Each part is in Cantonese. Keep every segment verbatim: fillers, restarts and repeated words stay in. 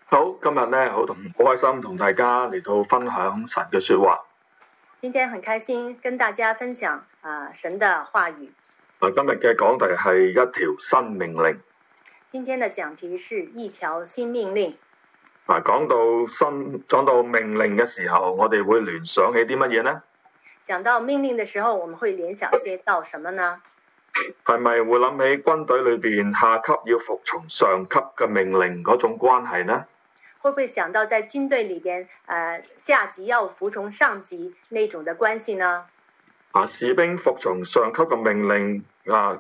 好，今日咧好同好開心同大家嚟到分享神嘅說話。 今天很開心跟大家分享啊、呃、神的話語。 嗱，今日嘅講題係一條新命令。 今天的講題是一條新命令。 嗱，講到新講到命令嘅時候，我哋會聯想起啲乜嘢呢？ 講到命令的時候，我們會聯想些到什麼呢？ 係咪會諗起軍隊裏邊下級要服從上級嘅命令嗰種關係呢？ 會不會想到在軍隊裏邊，呃，下級要服從上級那種的關係呢？ 啊，士兵服從上級嘅命令啊，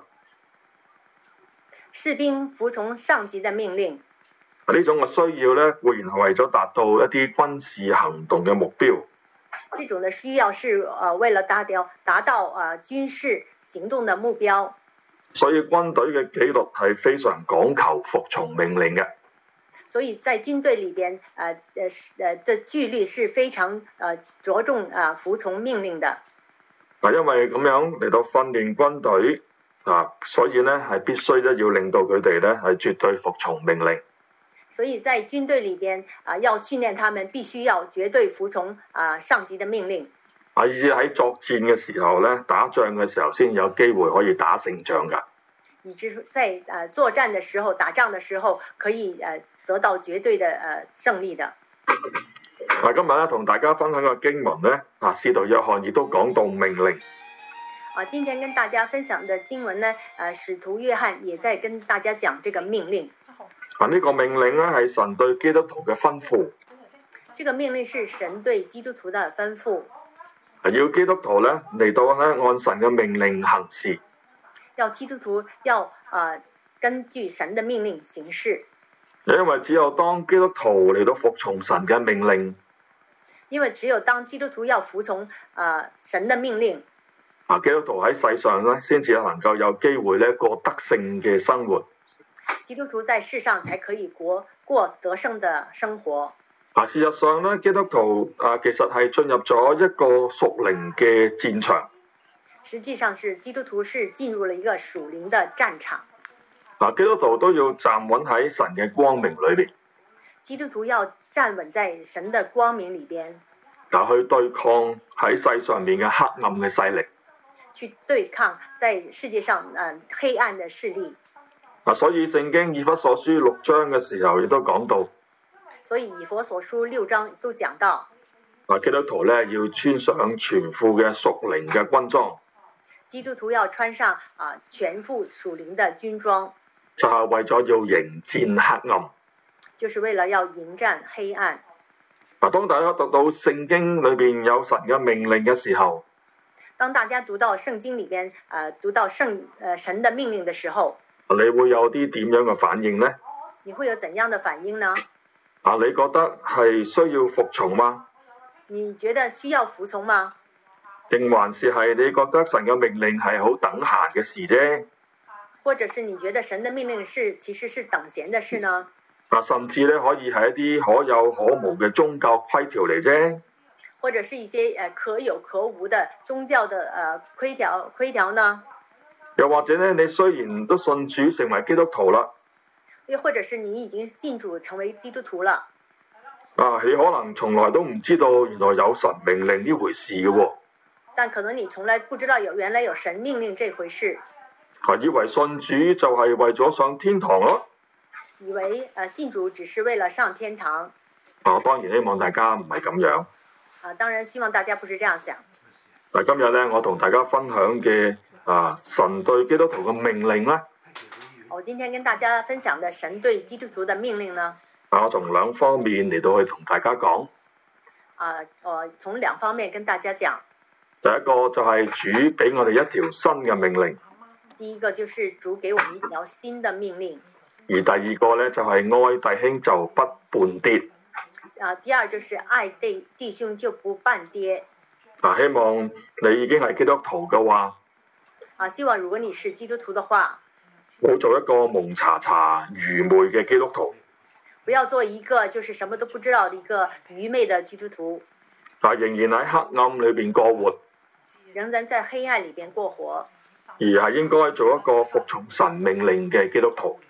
士兵服從上級的命令。 呢種嘅需要咧，固然係為咗達到一啲軍事行動嘅目標。 這種的需要是呃為了達到達到呃軍事行動的目標。 所以軍隊嘅紀律係非常講求服從命令嘅。 所以在軍隊裏邊，呃呃呃的紀律是非常呃着重啊、呃、服從命令的。 嗱，因為咁樣嚟到訓練軍隊啊，所以咧係必須咧要令到佢哋咧係絕對服從命令。 所以在軍隊裏邊啊、呃，要訓練他們必須要絕對服從啊、呃、上級的命令。 啊，以至喺作戰嘅時候咧，打仗嘅時候先有機會可以打勝仗㗎。 以至在誒、呃、作戰嘅時候、打仗嘅時候，可以誒、呃、得到絕對嘅誒、呃、勝利的。 嗱，今日咧同大家分享嘅經文咧，啊，使徒約翰亦都講到命令。 啊，今天跟大家分享嘅經文呢，誒、呃，使徒約翰也在跟大家講這個命令。 啊，呢個命令咧係神對基督徒嘅吩咐。 這個命令是神對基督徒的吩咐。 要基督徒咧嚟到咧按神嘅命令行事。 要基督徒要啊、呃、根據神的命令行事。 因為只有當基督徒嚟到服從神嘅命令， 因為只有當基督徒要服從啊、呃、神的命令， 啊，基督徒喺世上咧先至能夠有機會咧過得勝嘅生活。 基督徒在世上才可以過過得勝的生活。 啊，事實上咧，基督徒啊其實係進入咗一個屬靈嘅戰場。 實際上是基督徒是進入了一個屬靈的戰場。 啊，基督徒都要站穩喺神嘅光明裏邊。 基督徒要站穩在神的光明裏邊。 嗱，去對抗喺世上面嘅黑暗嘅勢力。 去對抗在世界上誒、呃、黑暗的勢力。 啊，所以聖經以弗所書六章嘅時候亦都講到。 所以以弗所書六章都講到。 啊，基督徒咧要穿上全副嘅屬靈嘅軍裝。 基督徒要穿上啊全副屬靈的軍裝， 就係為咗要迎戰黑暗， 就是為了要迎戰黑暗。 嗱，當大家讀到聖經裏邊有神嘅命令嘅時候， 當大家讀到聖經裏邊，誒、呃、讀到聖誒、呃、神的命令的時候， 你會有啲點樣嘅反應呢？ 你會有怎樣的反應呢？ 啊，你覺得係需要服從嗎？ 你覺得需要服從嗎？ 定還是係你覺得神嘅命令係好等閒嘅事啫？ 或者是你覺得神的命令是其實是等閒的事呢？ 啊，甚至咧可以係一啲可有可無嘅宗教規條嚟啫。 或者是一些誒可有可無的宗教的誒規條規條呢？ 又或者咧，你雖然都信主成為基督徒啦， 又或者是你已經信主成為基督徒了， 啊，你可能從來都唔知道原來有神命令呢回事嘅喎。 但可能你從來不知道有原來有神命令這回事， 啊，以為信主就係為咗上天堂咯， 以為誒信主只是為了上天堂。 啊，當然希望大家唔係咁樣。 啊，當然希望大家不是這樣想。 嗱，今日咧我同大家分享嘅啊神對基督徒嘅命令咧， 我今天跟大家分享的神對基督徒的命令呢， 啊，我從兩方面嚟到去同大家講。 啊，我從兩方面跟大家講。 第一個就係主俾我哋一條新嘅命令。 第一個就是主給我們一條新的命令。 而第二個咧就係愛弟兄就不絆跌。 啊，第二就是愛弟弟兄就不絆跌。 啊，希望你已經係基督徒嘅話， 啊，希望如果你是基督徒的話， 唔好做一個蒙查查愚昧嘅基督徒。 不要做一個就是什麼都不知道的一個愚昧的基督徒。 啊，仍然喺黑暗裏邊過活。 仍然在黑暗裏邊過活， 而係應該做一個服從神命令嘅基督徒，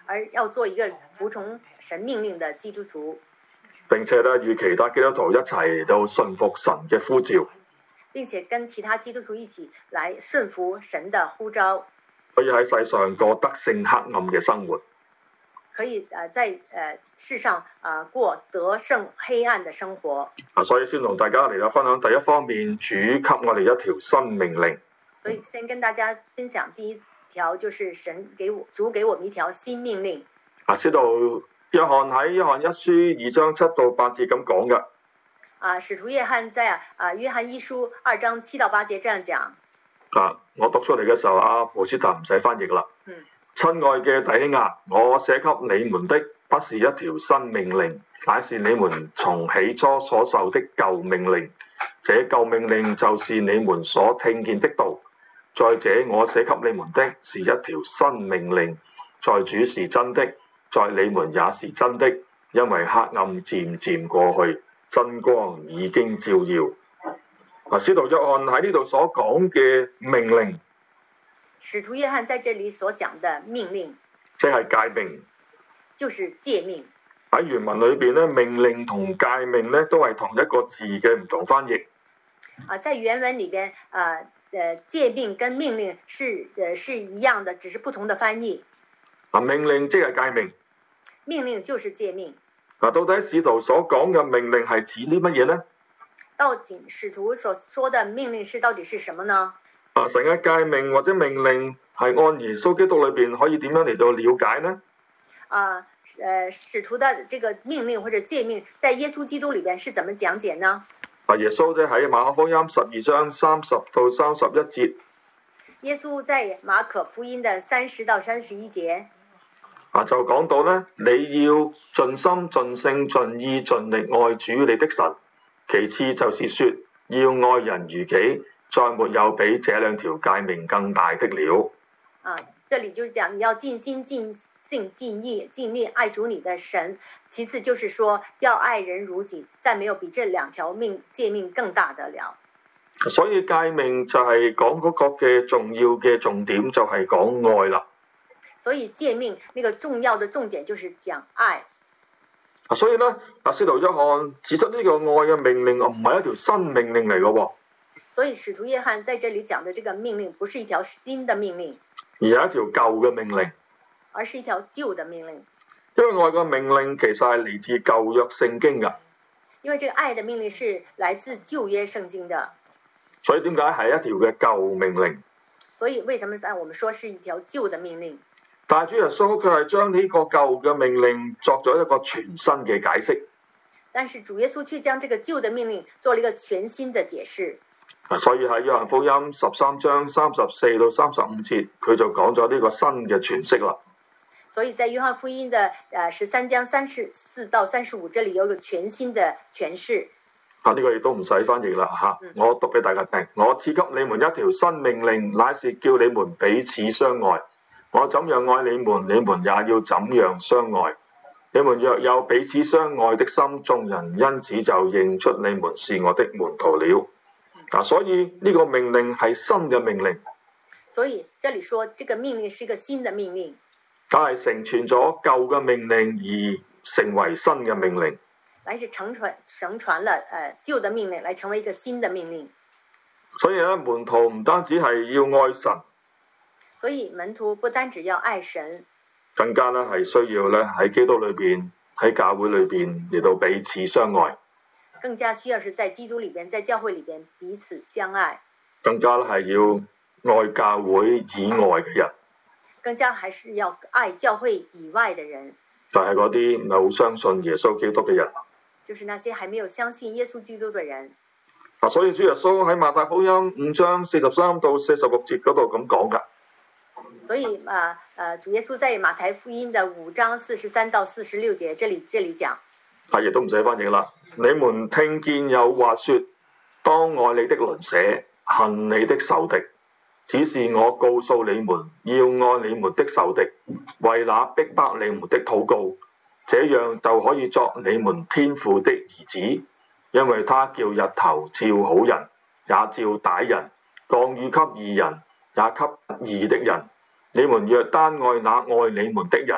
而要做一個服從神命令的基督徒， 並且咧與其他基督徒一齊到順服神嘅呼召， 並且跟其他基督徒一起來順服神的呼召， 可以喺世上過得勝黑暗嘅生活。 可以誒在誒世上啊過得勝黑暗的生活。 啊，所以先同大家嚟到分享第一方面，主給我哋一條新命令。 所以先跟大家分享第一條，就是神給我主給我們一條新命令。 啊，知道約翰喺約翰一書二章七到八節咁講嘅。 啊，使徒約翰在啊約翰一書二章七到八節這樣講。 啊，我讀出嚟嘅時候，阿布斯塔唔使翻譯啦。 嗯。 親愛嘅弟兄啊，我寫給你們的不是一條新命令，乃是你們從起初所受的舊命令。這舊命令就是你們所聽見的道。再者，我寫給你們的是一條新命令，在主是真的，在你們也是真的，因為黑暗漸漸過去，真光已經照耀。啊，使徒約翰喺呢度所講嘅命令， 使徒約翰在這裡所講的命令， 即係誡命， 就是誡命。 喺原文裏邊咧，命令同誡命咧都係同一個字嘅唔同翻譯。 啊，在原文裡邊，啊，誒，誡命跟命令是誒是一樣的，只是不同的翻譯。 啊，命令即係誡命， 命令就是誡命。 嗱，到底使徒所講嘅命令係指啲乜嘢呢？ 到底使徒所說的命令是到底是什麼呢？ 啊，神嘅誡命或者命令係按耶穌基督裏邊可以點樣嚟到了解呢？ 啊，誒，使徒的這個命令或者誡命，在耶穌基督裏邊是怎麼講解呢？ 啊，耶穌咧喺馬可福音十二章三十到三十一節。 耶穌在馬可福音的三十到三十一節。 啊，就講到咧，你要盡心、盡性、盡意、盡力愛主你的神。其次就是說，要愛人如己，再沒有比這兩條誡命更大的了。 啊，這裡就是講你要盡心、盡性、盡意、盡力愛主你的神。其次就是說要愛人如己，再沒有比這兩條命誡命更大的了。 所以誡命就係講嗰個嘅重要嘅重點，就係講愛啦。 所以誡命那個重要的重點就是講愛。 所以咧，阿使徒約翰指出呢個愛嘅命令唔係一條新命令嚟嘅喎。 所以使徒約翰在這裡講的這個命令，不是一條新的命令， 而係一條舊嘅命令， 而是一條舊的命令。 因為愛嘅命令其實係嚟自舊約聖經㗎。 因為這個愛的命令是來自舊約聖經的。 所以點解係一條嘅舊命令？ 所以為什麼我們說是一條舊的命令？ 但係主耶穌佢係將呢個舊嘅命令作咗一個全新嘅解釋。 但是主耶穌卻將這個舊的命令做了一個全新的解釋。 所以喺約翰福音十三章三十四到三十五節，佢就講咗呢個新嘅詮釋啦。 所以在約翰福音的誒十三章三十四到三十五，這裡有一個全新的詮釋。 啊，呢個亦都唔使翻譯啦嚇，我讀俾大家聽。我賜給你們一條新命令，乃是叫你們彼此相愛。我怎樣愛你們，你們也要怎樣相愛。你們若有彼此相愛的心，眾人因此就認出你們是我的門徒了。嗱、啊，所以呢個命令係新嘅命令。 所以這裡說，這個命令是一個新的命令， 但係成全咗舊嘅命令而成為新嘅命令。 乃是承傳承傳了誒、呃、舊的命令，來成為一個新的命令。 所以咧，門徒唔單止係要愛神。 所以門徒不單止要愛神， 更加咧係需要咧喺基督裏邊，喺教會裏邊嚟到彼此相愛。 更加需要是在基督裏邊，在教會裏邊彼此相愛。 更加咧係要愛教會以外嘅人。 更加還是要愛教會以外嘅人。 就係嗰啲唔係好相信耶穌基督嘅人。 就是那些還沒有相信耶穌基督嘅人。 嗱，所以主耶穌喺馬太福音五章四十三到四十六節嗰度咁講噶。 所以啊，呃，主耶穌在馬太福音的五章四十三到四十六節，這裡這裡講， 係亦都唔使翻譯啦。你們聽見有話說，當愛你的鄰舍，恨你的仇敵。只是我告訴你們，要愛你們的仇敵，為那逼迫你們的禱告，這樣就可以作你們天父的兒子，因為他叫日頭照好人，也照歹人，降雨給義人，也給義的人。你們若單愛那愛你們的人，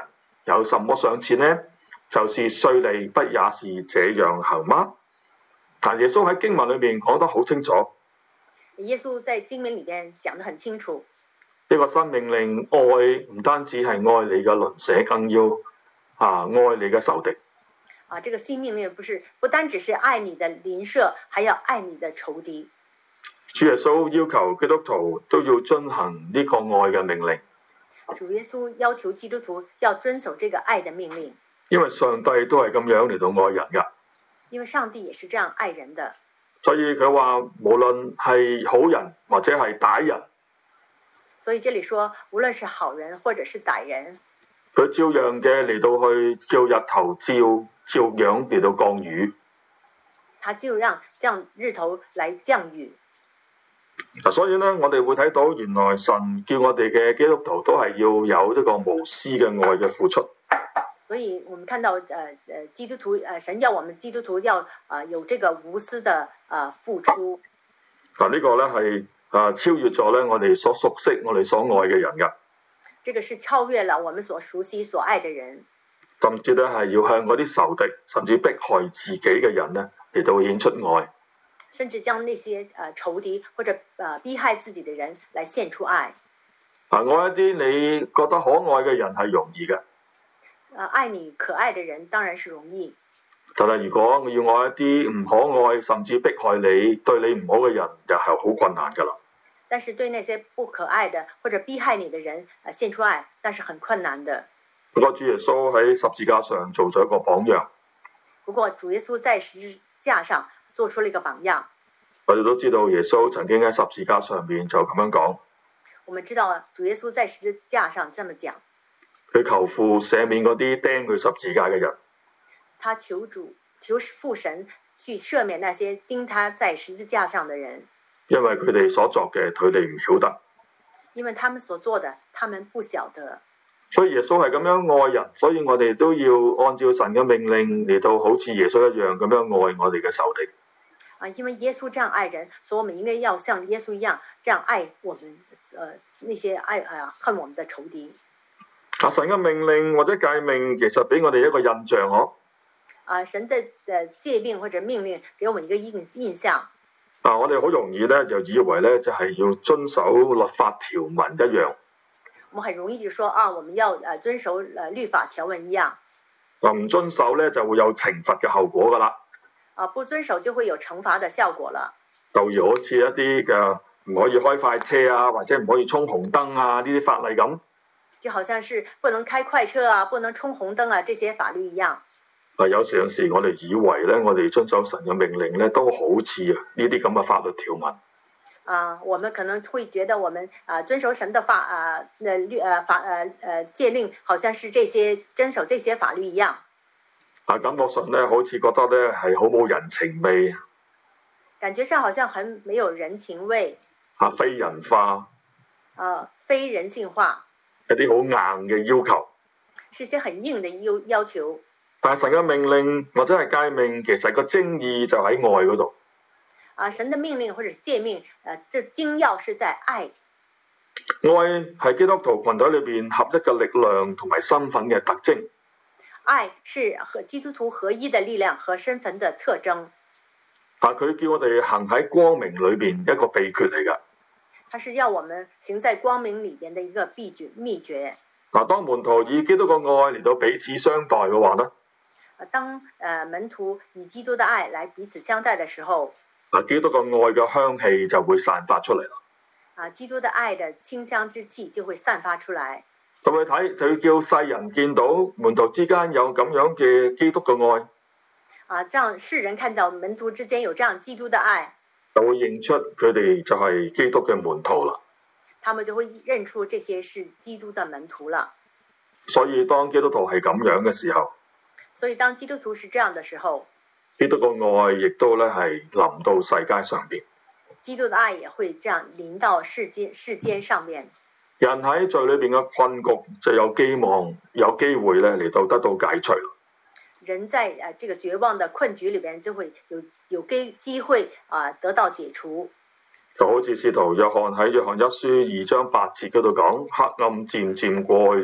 有什麼賞賜呢？就是稅吏不也是這樣行嗎？但耶穌喺經文裏面講得好清楚， 耶穌在經文裏邊講得很清楚， 呢個新命令愛唔單止係愛你嘅鄰舍，更要啊愛你嘅仇敵。 啊，這個新命令不是不單只是愛你的鄰舍，還要愛你的仇敵。 主耶穌要求基督徒都要遵行呢個愛嘅命令。 主耶穌要求基督徒要遵守這個愛的命令， 因為上帝都係咁樣嚟到愛人噶。 因為上帝也是這樣愛人的。 所以佢話無論係好人或者係歹人， 所以這裡說無論是好人或者是歹人， 佢照樣嘅嚟到去叫日頭照照樣嚟到降雨。 他就讓這樣日頭來降雨。 嗱，所以咧，我哋會睇到原來神叫我哋嘅基督徒都係要有呢個無私嘅愛嘅付出。 所以我們看到，誒、呃、誒，基督徒，誒、呃、神要我們基督徒要啊、呃、有這個無私的啊、呃、付出。 嗱，呢個咧係啊超越咗咧我哋所熟悉、我哋所愛嘅人噶。 這個是超越了我們所熟悉、所愛的人。 甚至咧係要向嗰啲仇敵，甚至迫害自己嘅人咧嚟到顯出愛。 甚至將那些誒、呃、仇敵或者誒、呃、逼害自己的人來獻出愛。 啊，愛一啲你覺得可愛嘅人係容易嘅。 啊，愛你可愛的人當然是容易。 但係如果我要愛一啲唔可愛，甚至迫害你、對你唔好嘅人，又係好困難噶啦。 但是對那些不可愛的或者逼害你的人，啊，獻出愛，那是很困難的。 不過主耶穌喺十字架上做咗一個榜樣。 不過主耶穌在十字架上做出了一個榜樣。 我哋都知道耶穌曾經喺十字架上面就咁樣講。 我們知道主耶穌在十字架上這麼講。 佢求父赦免嗰啲釘佢十字架嘅人。 他求主求父神去赦免那些釘他在十字架上的人。 因為佢哋所作嘅，佢哋唔曉得。 因為他們所做的，他們不曉得。 所以耶穌係咁樣愛人，所以我哋都要按照神嘅命令嚟到好似耶穌一樣咁樣愛我哋嘅仇敵。 啊，因為耶穌這樣愛人，所以我們應該要像耶穌一樣，這樣愛我們，呃，那些愛啊恨我們的仇敵。 啊，神嘅命令或者誡命，其實俾我哋一個印象嗬。 啊，神的的誡命或者命令，給我們一個印印象。 啊，我哋好容易咧就以為咧就係要遵守律法條文一樣。 我們很容易就說啊，我們要誒遵守誒律法條文一樣。 嗱，唔遵守咧就會有懲罰嘅後果噶啦。 啊，不遵守就會有懲罰的效果了。 就如好似一啲嘅唔可以開快車啊，或者唔可以衝紅燈啊呢啲法例咁。 就好像是不能開快車啊，不能衝紅燈啊，這些法律一樣。 啊，有時有時我哋以為咧，我哋遵守神嘅命令咧，都好似啊呢啲咁嘅法律條文。 啊，我們可能會覺得我們啊遵守神的法啊，那律呃法呃呃誡令，好像是這些遵守這些法律一樣。 啊，感覺上咧，好似覺得咧係好冇人情味。 感覺上好像很沒有人情味。 啊，非人化。 啊，非人性化。 一啲好硬嘅要求。 是一些很硬的要要求。 但係神嘅命令或者係誡命，其實個精義就喺愛嗰度。 啊，神的命令或者誡命，誒，這精要是在愛。 愛係基督徒群體裏邊合一嘅力量同埋身份嘅特徵。 愛是和基督徒合一的力量和身份的特徵。 啊，佢叫我哋行喺光明裏邊一個秘訣嚟㗎。 它是要我們行在光明裏邊的一個秘訣秘訣。 嗱，當門徒以基督嘅愛嚟到彼此相待嘅話咧， 當誒門徒以基督的愛來彼此相待的時候， 啊，基督嘅愛嘅香氣就會散發出嚟啦。啊， 基督的愛的清香之氣就會散發出來。 咁去睇就要叫世人見到門徒之間有咁樣嘅基督嘅愛。 啊，這樣世人看到門徒之間有這樣基督的愛， 就會認出佢哋就係基督嘅門徒啦。 他們就會認出這些是基督的門徒了。 所以當基督徒係咁樣嘅時候， 所以當基督徒是這樣的時候， 基督嘅愛亦都咧係臨到世界上邊。 基督的愛也會這樣臨到世間世間上面。 人喺罪裏邊嘅困局就有希望，有機會咧嚟到得到解除。 人在誒這個絕望的困局裏邊，就會有有機機會啊得到解除。 就好似使徒約翰喺約翰一書二章八節嗰度講：黑暗漸漸過去了，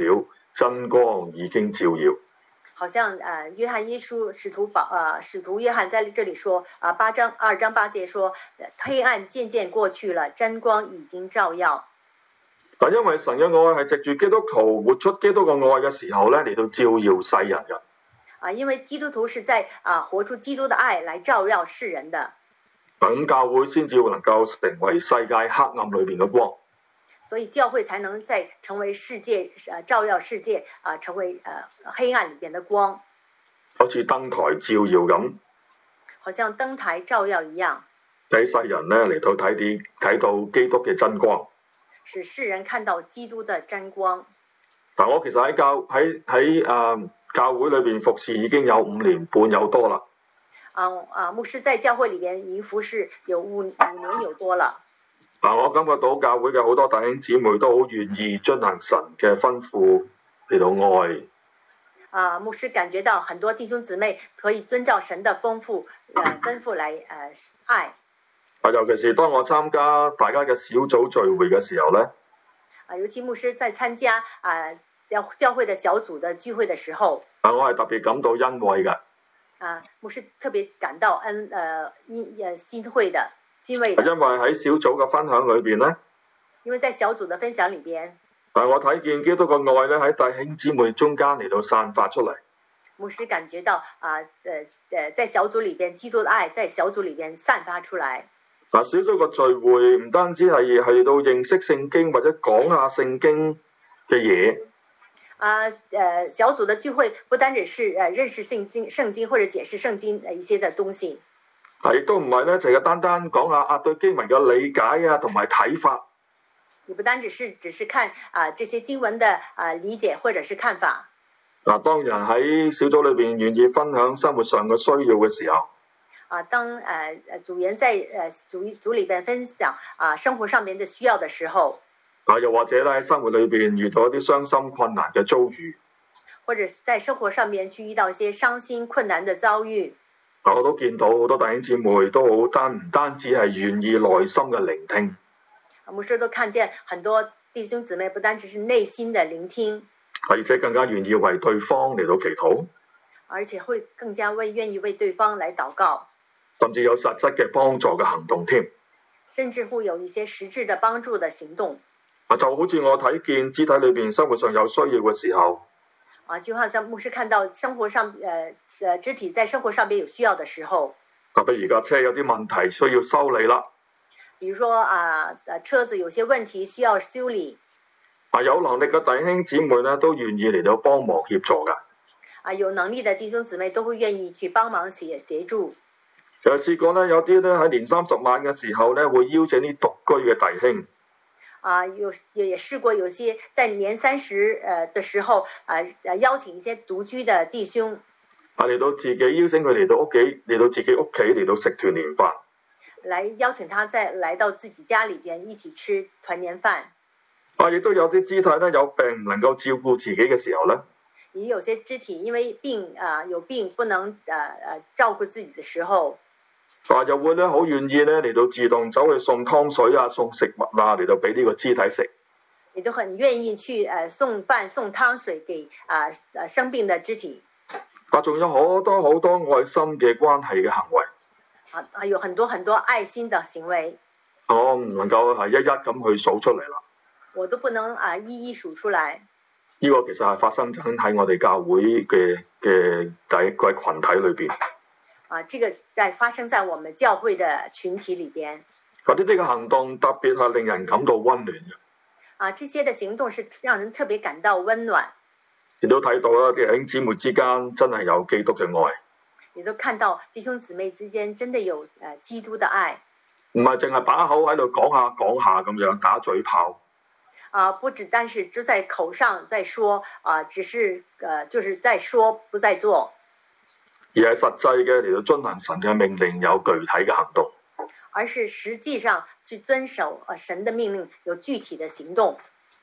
真光已經照耀。 好像呃，約翰一書使徒保呃使徒約翰在這裡說啊、呃，八章二章八節說，黑暗漸漸過去了，真光已經照耀。 但因為神嘅愛係藉住基督徒活出基督嘅愛嘅時候咧，嚟到照耀世人嘅。 啊，因為基督徒是在啊活出基督的愛來照耀世人的。 咁教會先至會能夠成為世界黑暗裏邊嘅光。 所以教會才能再成為世界，呃，照耀世界，啊、呃，成為呃黑暗裏邊的光， 好似燈台照耀咁， 好像燈台照耀一樣， 俾世人咧嚟到睇啲睇到基督嘅真光， 使世人看到基督的真光。 但我其實喺教喺喺誒教會裏邊服侍已經有五年半有多啦。 啊啊，牧師在教會裏邊已經服侍有五五年有多了。 嗱，我感覺到教會嘅好多弟兄姊妹都好願意遵行神嘅吩咐嚟到愛。 啊，牧師感覺到很多弟兄姊妹可以遵照神的豐富誒吩咐來誒、呃、愛。 啊，尤其是當我參加大家嘅小組聚會嘅時候咧， 啊，尤其牧師在參加啊教教會嘅小組嘅聚會嘅時候， 啊，我係特別感到欣慰嘅。 啊，牧師特別感到恩誒欣誒欣慰的。因為因為喺小組嘅分享裏邊咧， 因為在小組嘅分享裏邊， 啊，我睇見基督嘅愛咧喺弟兄姊妹中間嚟到散發出嚟。 牧師感覺到啊，誒、呃、誒，在小組裏邊，基督嘅愛在小組裏邊散發出嚟。 嗱，小組嘅聚會唔單止係係到認識聖經或者講下聖經嘅嘢。 啊，誒、呃，小組嘅聚會不單止是誒認識聖經、聖經或者解釋聖經誒一些嘅東西。 係，亦都唔係咧，就係單單講下啊對經文嘅理解啊，同埋睇法。 也不單只是只是看啊這些經文的啊理解或者是看法。 嗱，當人喺小組裏邊願意分享生活上嘅需要嘅時候， 啊，當誒誒組員在誒組組裏邊分享啊生活上面嘅需要嘅時候， 啊，又或者咧喺生活裏邊遇到一啲傷心困難嘅遭遇， 或者在生活上面去遇到一些傷心困難嘅遭遇。 我都見到好多弟兄姊妹都好單唔單止係願意內心嘅聆聽， 牧師都看見很多弟兄姊妹不單只是內心的聆聽， 而且更加願意為對方嚟到祈禱， 而且會更加為願意為對方來禱告， 甚至有實質嘅幫助嘅行動添， 甚至會有一些實質的幫助的行動。 啊，就好似我睇見肢體裏邊生活上有需要嘅時候。 啊，就好像牧師看到生活上，誒誒肢體在生活上邊有需要的時候， 特別而家車有啲問題需要修理啦， 比如說啊，誒車子有些問題需要修理， 啊，有能力嘅弟兄姊妹咧都願意嚟到幫忙協助噶。 啊，有能力的弟兄姊妹都會願意去幫忙協協助。 有試過咧，有啲咧喺年三十晚嘅時候咧，會邀請啲獨居嘅弟兄。 啊，有也也試過有些在年三十誒的時候，啊誒邀請一些獨居的弟兄， 啊嚟到自己邀請佢嚟到屋企，嚟到自己屋企嚟到食團年飯， 來邀請他再來到自己家裏邊一起吃團年飯。 啊，亦都有啲肢體咧有病唔能夠照顧自己嘅時候咧， 也有些肢體因為病啊有病不能誒誒照顧自己的時候。 啊，又會咧好願意咧嚟到自動走去送湯水啊、送食物啊嚟到俾呢個肢體食， 亦都很願意去誒送飯送湯水給啊誒生病的肢體。 啊，仲有好多好多愛心嘅關係嘅行為， 啊啊，有很多很多愛心的行為， 我唔能夠係一一咁去數出嚟啦。 我都不能啊一一數出來。 呢個其實係發生緊喺我哋教會嘅嘅第一個群體裏邊。 啊，這個在發生在我們教會的群體裏邊。 嗰啲呢個行動特別係令人感到溫暖嘅。 啊，這些的行動是讓人特別感到溫暖。 亦都睇到啦，弟兄姊妹之間真係有基督嘅愛。 亦都看到弟兄姊妹之間真的有誒基督的愛。 唔係淨係把口喺度講下講下咁樣打嘴炮。 啊，不只單是就在口上在說，啊，只是呃，就是在說不在做。 而係實際嘅嚟到遵行神嘅命令，有具體嘅行動。 而是實際上去遵守啊神的命令，有具體的行動。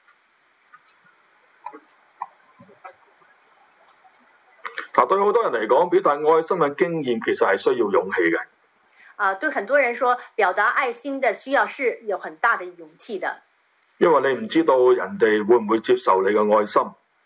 嗱，對好多人嚟講，表達愛心嘅經驗其實係需要勇氣嘅。 啊，對很多人說，表達愛心的需要是有很大的勇氣的。 因為你唔知道人哋會唔會接受你嘅愛心。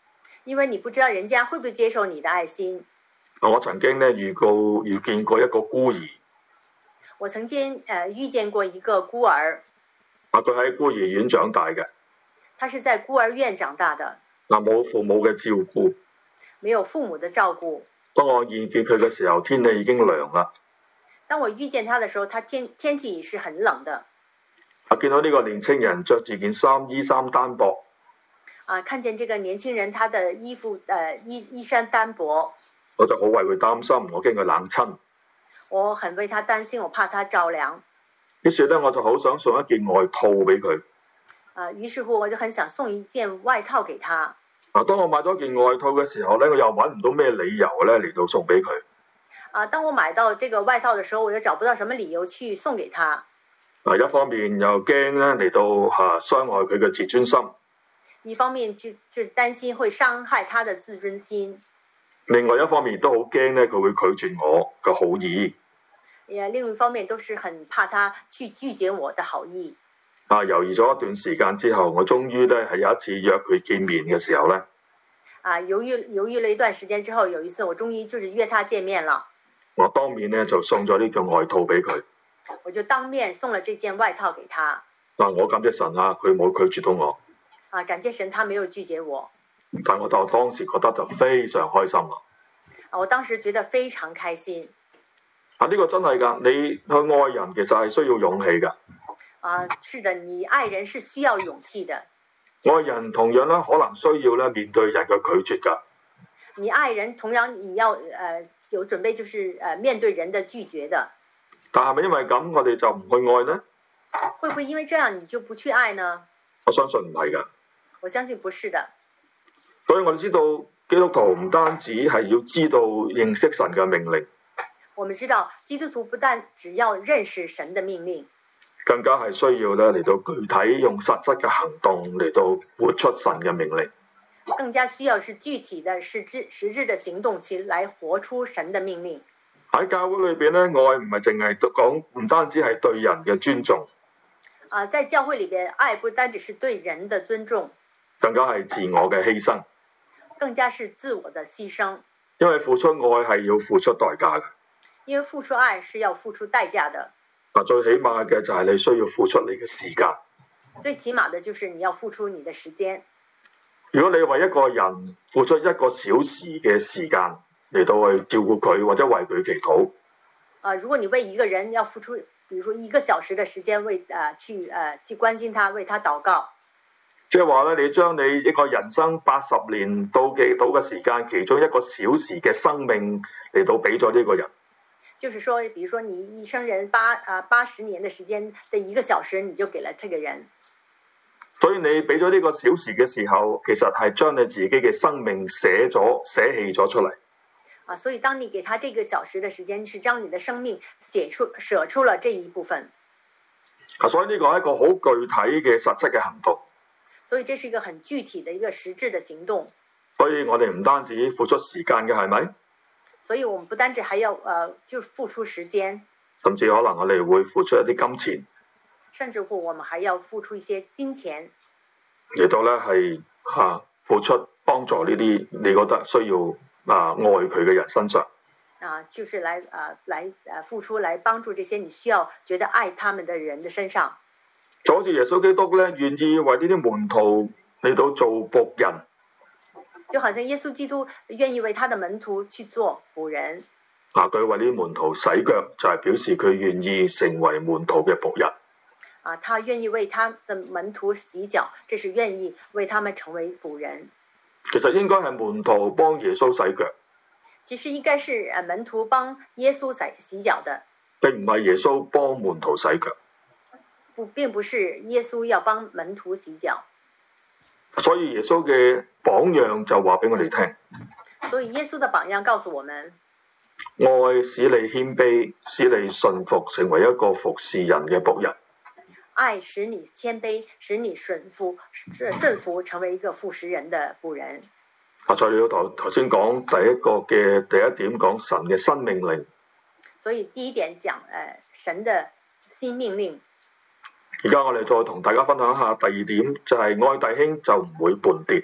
因為你不知道人家會不會接受你的愛心。 我曾經咧遇過遇見過一個孤兒， 我曾經誒、呃、遇見過一個孤兒， 啊佢喺孤兒院長大嘅， 他是在孤兒院長大的， 嗱冇父母嘅照顧， 沒有父母的照顧。 當我遇見佢嘅時候，天氣已經涼啦。 當我遇見他的時候，他天天氣是很冷的。 啊見到呢個年青人着住件衫，衣衫單薄。 啊，看見這個年輕人，他的衣服，呃，衣衣衫單薄， 我就好為佢擔心，我驚佢冷親。 我很為他擔心，我怕他着涼。 於是咧，我就好想送一件外套俾佢。 啊，於是乎我就很想送一件外套給他。 啊，當我買咗件外套嘅時候咧，我又揾唔到咩理由咧嚟到送俾佢。 啊，當我買到這個外套的時候，我又找不到什麼理由去送給他。 啊，一方面又驚咧嚟到嚇傷害佢嘅自尊心。 一方面就就是擔心會傷害他的自尊心， 另外一方面都好驚咧，佢會拒絕我嘅好意。 也另一方面都是很怕他去拒絕我的好意。 啊，猶豫咗一段時間之後，我終於咧係有一次約佢見面嘅時候咧， 啊，猶豫猶豫了一段時間之後，有一次我終於就是約他見面了。 我當面咧就送咗呢件外套俾佢。 我就當面送了這件外套給他。 啊，我感謝神啊，佢冇拒絕到我。 啊，感謝神，他沒有拒絕我。 但我就當時覺得就非常開心啦。 啊，我當時覺得非常開心。 啊，呢個真係㗎，你去愛人其實係需要勇氣㗎。 啊，是的，你愛人是需要勇氣的。 愛人同樣咧，可能需要咧面對人嘅拒絕㗎。 你愛人同樣你要誒、呃、有準備，就是誒、呃、面對人的拒絕的。 但係咪因為咁，我哋就唔去愛呢？ 會不會因為這樣你就不去愛呢？ 我相信唔係㗎。 我相信不是的。 所以我哋知道基督徒唔單止係要知道認識神嘅命令， 我們知道基督徒不但只要認識神的命令， 更加係需要咧嚟到具體用實質嘅行動嚟到活出神嘅命令。 更加需要是具體的實質實質的行動，其來活出神的命令。 喺教會裏邊咧，愛唔係淨係講，唔單止係對人嘅尊重。 啊，在教會裏邊，愛不單只是對人的尊重， 更加係自我嘅犧牲， 更加是自我的犧牲。 因為付出愛係要付出代價嘅。 因為付出愛是要付出代價的。 啊，最起碼嘅就係你需要付出你嘅時間。 最起碼的就是你要付出你的時間。 如果你為一個人付出一個小時嘅時間嚟到去照顧佢或者為佢祈禱， 啊，如果你為一個人要付出，比如說一個小時的時間為啊、呃、去啊、呃、去關心他，為他禱告， 即係話咧，你將你一個人生八十年到嘅到嘅時間，其中一個小時嘅生命嚟到俾咗呢個人。 就是說，比如說你一生人八啊八十年的時間的一個小時，你就給了這個人。 所以你俾咗呢個小時嘅時候，其實係將你自己嘅生命寫咗捨棄咗出嚟。 啊，所以當你給他這個小時的時間，是將你的生命寫出捨出了這一部分。 啊，所以呢個係一個好具體嘅實質嘅行動。 所以這是一個很具體的一個實質的行動。 所以我哋唔單止付出時間嘅，係咪？ 所以我們不單止還要，呃，就付出時間， 甚至可能我哋會付出一啲金錢， 甚至乎我們還要付出一些金錢嚟到咧係嚇付出幫助呢啲你覺得需要啊愛佢嘅人身上。 啊，就是來啊來啊付出來幫助這些你需要覺得愛他們的人的身上。 就好似耶穌基督咧，願意為呢啲門徒嚟到做僕人。 就好像耶穌基督願意為他的門徒去做僕人。 啊，佢為呢啲門徒洗腳，就係表示佢願意成為門徒嘅僕人。 啊，他願意為他的門徒洗腳，這是願意為他們成為僕人。 其實應該係門徒幫耶穌洗腳。 其實應該是誒門徒幫耶穌洗洗腳的， 並唔係耶穌幫門徒洗腳。 不，並不是耶穌要幫門徒洗腳。 所以耶穌嘅榜樣就話俾我哋聽。 所以耶穌的榜樣告訴我們， 愛使你謙卑，使你順服，成為一個服侍人嘅僕人。 愛使你謙卑，使你順服，順服成為一個服侍人的僕人。 啊，在你頭頭先講第一個嘅第一點講神嘅新命令。 所以第一點講誒、呃、神的新命令。 而家我哋再同大家分享下第二點，就係、是、愛弟兄就唔會絆跌。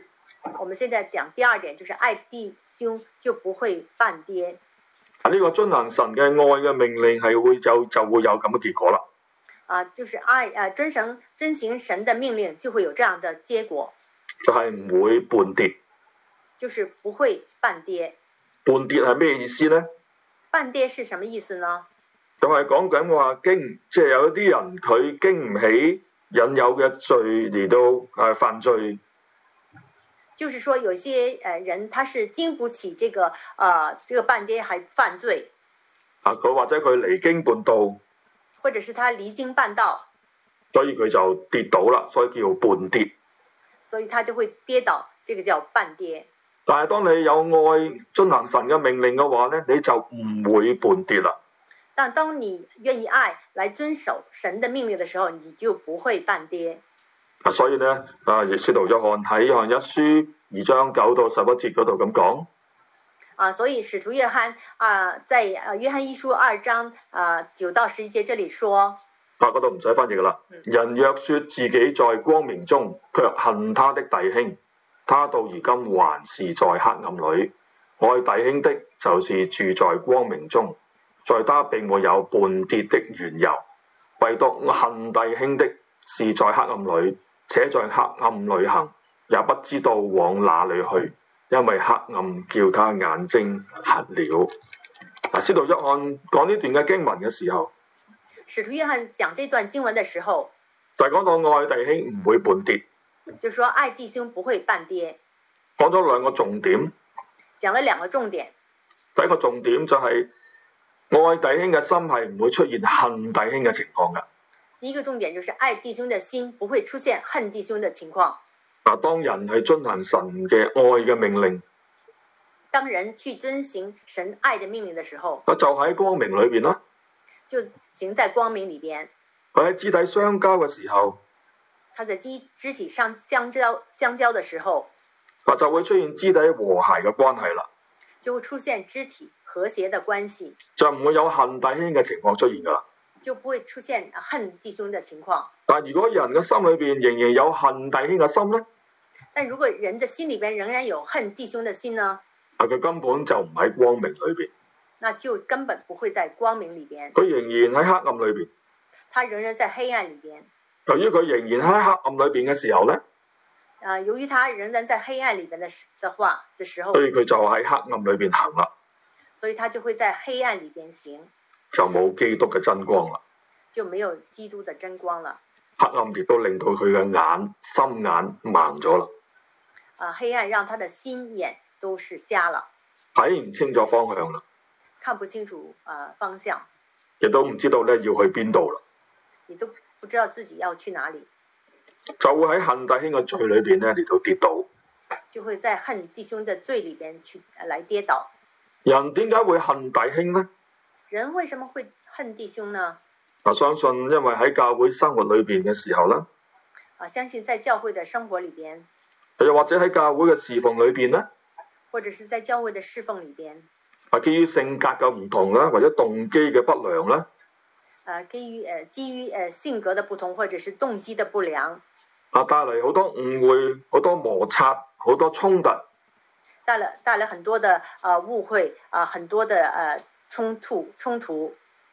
我們現在講第二點，就是愛弟兄就不會絆跌。 啊，呢個遵行神嘅愛嘅命令係會有就會有咁嘅結果啦。 啊，就是愛啊，遵行遵行神的命令，就會有這樣的結果， 就係唔會絆跌。 就是不會絆跌。 絆跌係咩意思呢？ 絆跌是什麼意思呢？ 就係講緊話經，即係有一啲人佢經唔起引誘嘅罪嚟到誒犯罪。 就是說，有些誒人他是經不起這個呃這個絆跌，還犯罪。 啊，佢或者佢離經叛道， 或者是他離經叛道， 所以佢就跌倒啦，所以叫絆跌。 所以他就會跌倒，這個叫絆跌。 但係當你有愛遵行神嘅命令嘅話咧，你就唔會絆跌啦。 但當你願意愛來遵守神的命令的時候，你就不會絆跌。 啊，所以咧，啊，使徒約翰喺約翰一書二章九到十一節嗰度咁講。 啊，所以使徒約翰啊，在啊約翰一書二章啊九到十一節這裡說，啊嗰度唔使翻譯噶啦。嗯、人若說自己在光明中，卻恨他的弟兄，他到如今還是在黑暗裡。愛弟兄的，就是住在光明中，在他並沒有絆跌的緣由。唯獨恨弟兄的，是在黑暗裡，且在黑暗裡行，也不知道往哪裡去。因為黑暗叫他眼睛瞎了。啊，使徒約翰講呢段嘅經文嘅時候， 使徒約翰講這段經文嘅時候， 就係講到愛弟兄唔會絆跌， 就說愛弟兄不會絆跌。 講咗兩個重點， 講了兩個重點。 第一個重點就係愛弟兄嘅心係唔會出現恨弟兄嘅情況㗎。 第一個重點就是愛弟兄嘅心不會出現恨弟兄嘅情況。 嗱，當人係遵行神嘅愛嘅命令， 當人去遵行神愛嘅命令嘅時候， 就喺光明裏邊啦， 就行在光明裏邊。 佢喺肢體相交嘅時候， 他在肢肢體上相交相交嘅時候， 嗱就會出現肢體和諧嘅關係啦， 就會出現肢體和諧嘅關係， 就唔會有恨弟兄嘅情況出現噶啦， 就不會出現恨弟兄嘅情況。 但如果人嘅心裏邊仍然有恨弟兄嘅心咧？ 但如果人的心裏邊仍然有恨弟兄的心呢？ 啊，佢根本就唔喺光明裏邊， 那就根本不會在光明裏邊。 佢仍然喺黑暗裏邊， 他仍然在黑暗裏邊。 由於佢仍然喺黑暗裏邊嘅時候咧， 啊，由於他仍然在黑暗裏邊的的話的時候， 所以佢就喺黑暗裏邊行啦， 所以他就會在黑暗裏邊行， 就冇基督嘅真光啦， 就沒有基督的真光了。 黑暗亦都令到佢嘅眼心眼盲咗啦。 啊，黑暗讓他的心眼都是瞎了， 睇唔清楚方向啦， 看不清楚啊、呃、方向， 亦都唔知道咧要去邊度啦， 你都不知道自己要去哪裡， 就會喺恨弟兄嘅罪裏邊咧嚟到跌倒， 就會在恨弟兄的罪裡邊去來跌倒。 人點解會恨弟兄呢？ 人為什麼會恨弟兄呢？ 我相信因為喺教會生活裏邊嘅時候咧， 啊，相信在教會的生活裡邊。 又或者喺教會嘅侍奉裏邊咧， 或者是在教會嘅侍奉裏邊， 啊，基於性格嘅唔同啦，或者動機嘅不良啦， 啊，基於誒基於誒性格嘅不同，或者是動機嘅不良， 啊，帶嚟好多誤會、好多摩擦、好多衝突， 帶了帶來很多的啊誤會啊，很多的誒衝突衝突，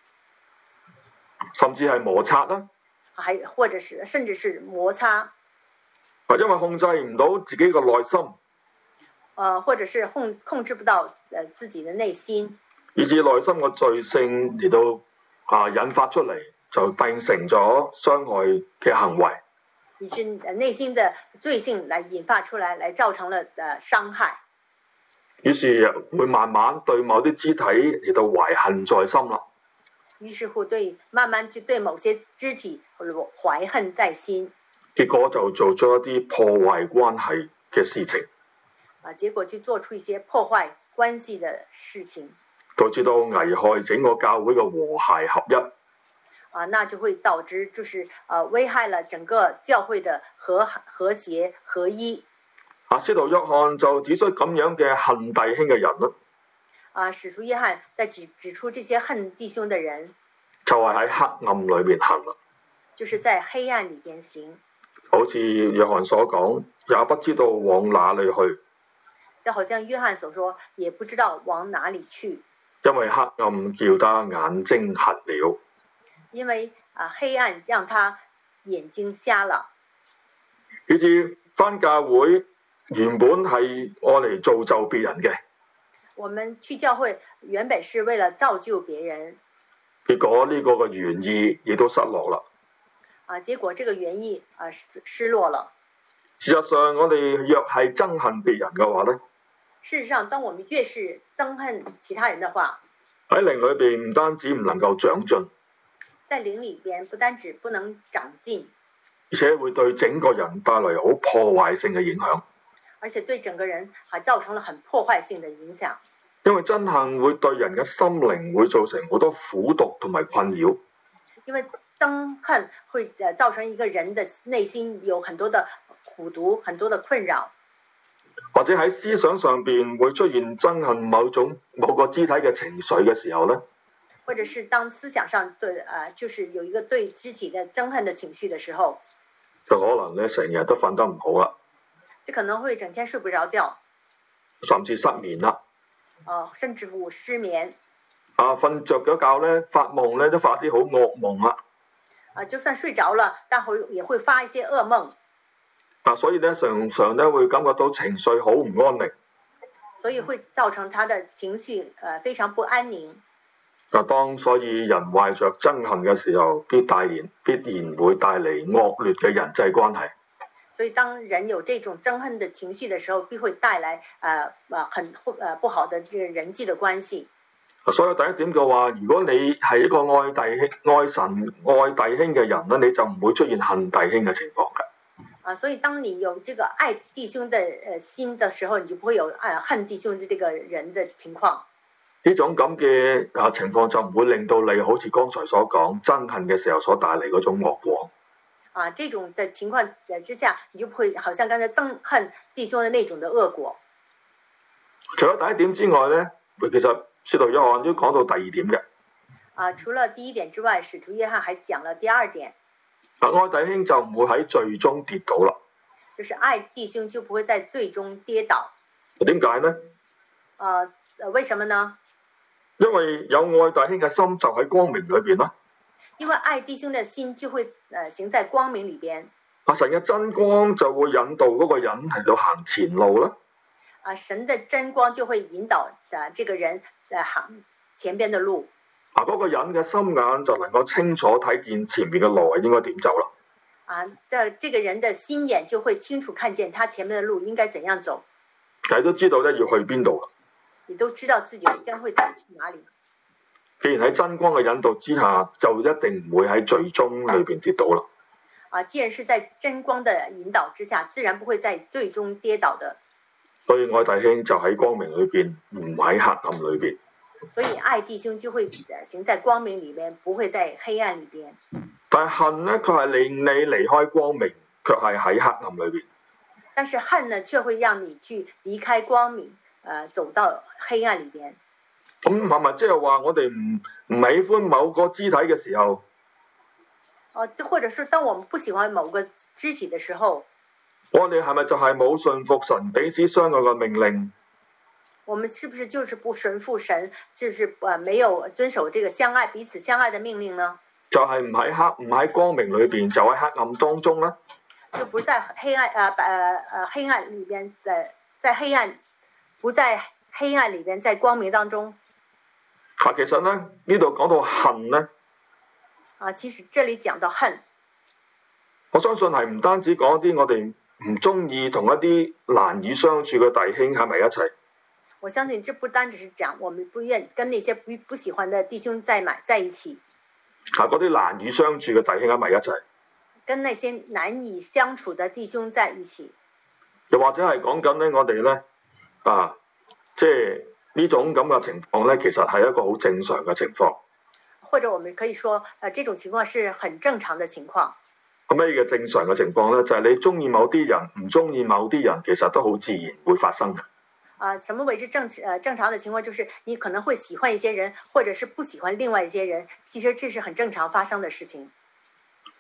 甚至係摩擦啦， 還或者是甚至是摩擦。 啊，因為控制唔到自己嘅內心， 呃，或者是控控制不到呃自己的內心， 以致內心嘅罪性嚟到啊引發出嚟，就變成咗傷害嘅行為， 以致內心的罪性來引發出來，來造成了呃傷害。 於是會慢慢對某啲肢體嚟到懷恨在心啦。 於是乎對慢慢就對某些肢體懷恨在心。 結果就做出一啲破壞關係嘅事情， 啊，結果就做出一些破壞關係嘅事情， 導致到危害整個教會嘅和諧合一。 啊，那就會導致就是啊危害了整個教會嘅和和諧合一。 啊，使徒約翰就指出咁樣嘅恨弟兄嘅人啦。 啊，使徒約翰在指指出這些恨弟兄嘅人， 就係喺黑暗裏面行啦， 就是在黑暗裏邊行。 好似約翰所講，也不知道往哪裏去， 就好像約翰所說，也不知道往哪裡去， 因為黑暗叫他眼睛瞎了。 因為啊黑暗讓他眼睛瞎了。 以至返教會原本係愛嚟造就別人嘅， 我們去教會原本是為了造就別人， 結果呢個嘅原意亦都失落啦。 啊，結果這個原意啊失失落了。 事實上，我哋若係憎恨別人嘅話咧， 事實上，當我們越是憎恨其他人的話， 喺靈裏邊唔單止唔能夠長進， 在靈裏邊不單止不能長進， 而且會對整個人帶來好破壞性嘅影響。 而且對整個人還造成了很破壞性的影響。 因為憎恨會對人嘅心靈會造成好多苦毒同埋困擾。 因為憎恨會誒造成一個人的內心有很多的苦毒，很多的困擾， 或者喺思想上邊會出現憎恨某種某個肢體嘅情緒嘅時候咧， 或者是當思想上對誒、呃，就是有一個對肢體的憎恨的情緒的時候， 就可能咧成日都瞓得唔好啦， 就可能會整天睡不着覺， 甚至失眠啦。 呃，甚至乎失眠。 啊，瞓着咗覺咧，發夢咧都發啲好噩夢啦。 啊，就算睡着了，但會也會發一些噩夢。 啊，所以咧常常咧會感覺到情緒好唔安寧。 所以會造成他的情緒呃非常不安寧。 啊，當所以人懷着憎恨嘅時候，必帶然必然會帶嚟惡劣嘅人際關係。 所以當人有這種憎恨的情緒的時候，必會帶來呃呃很呃不好的這個人際的關係。 所以第一點嘅話，如果你係一個愛弟兄、愛神、愛弟兄嘅人咧，你就唔會出現恨弟兄嘅情況嘅。 啊，所以當你有這個愛弟兄的呃心的時候，你就不會有愛恨弟兄的這個人的情況。 呢種咁嘅啊情況就唔會令到你好似剛才所講憎恨嘅時候所帶嚟嗰種惡果。 啊，這種的情況之下，你就不會好像剛才憎恨弟兄的那種的惡果。 除咗第一點之外咧，其實使徒約翰都講到第二點嘅。 啊，除了第一點之外，使徒約翰還講了第二點。 啊，愛弟兄就唔會喺罪中跌倒啦。 就是愛弟兄就不會在罪中跌倒。 點解呢？ 啊，為什麼呢？ 因為有愛弟兄嘅心就喺光明裏邊啦。 因為愛弟兄的心就會誒行在光明裏邊。 啊，神嘅真光就會引導嗰個人嚟到行前路啦。 啊，神的真光就會引導啊這個人誒行前邊的路。 啊，嗰個人嘅心眼就能夠清楚睇見前面嘅路應該點走啦。 啊，這這個人的心眼就會清楚看見他前面的路應該怎樣走。 佢都知道咧要去邊度啦。 你都知道自己將會走去哪裡。 既然喺真光嘅引導之下，就一定唔會喺罪中裏邊跌倒啦。 啊，既然是在真光的引導之下，自然不會在罪中跌倒的。 所以愛弟兄就喺光明裏邊，唔喺黑暗裏邊。 所以愛弟兄就會行在光明裡面，不會在黑暗裡邊。 但係恨呢，佢係令你離開光明，卻係喺黑暗裏邊。 但是恨呢，卻會讓你去離開光明，呃，走到黑暗裡邊。 咁係咪即係話我哋唔唔喜歡某個肢體嘅時候？ 哦，或者是當我們不喜歡某個肢體的時候， 我哋係咪就係冇順服神彼此相愛嘅命令？ 我們是不是就是不順服神，就是呃沒有遵守這個相愛彼此相愛的命令呢？ 就係唔喺黑唔喺光明裏邊，就喺黑暗當中啦。 就不在黑暗呃呃呃黑暗裡邊，在在黑暗，不在黑暗裡邊，在光明當中。 啊，其實咧呢度講到恨咧， 啊，其實這裡講到恨， 我相信係唔單止講一啲我哋唔中意同一啲難以相處嘅弟兄喺埋一齊。 我相信這不單只是講我們不願跟那些不不喜歡的弟兄在埋在一起。 啊，嗰啲難以相處嘅弟兄喺埋一齊。 跟那些難以相處的弟兄在一起。 又或者係講緊咧，我哋咧啊，即係呢種咁嘅情況咧，其實係一個好正常嘅情況。 或者我們可以說，呃，這種情況是很正常的情況。 咁咩嘅正常嘅情況咧？就係你中意某啲人，唔中意某啲人，其實都好自然會發生嘅。 啊，什麼為之正呃正常的情況？就是你可能會喜歡一些人，或者是不喜歡另外一些人，其實這是很正常發生的事情。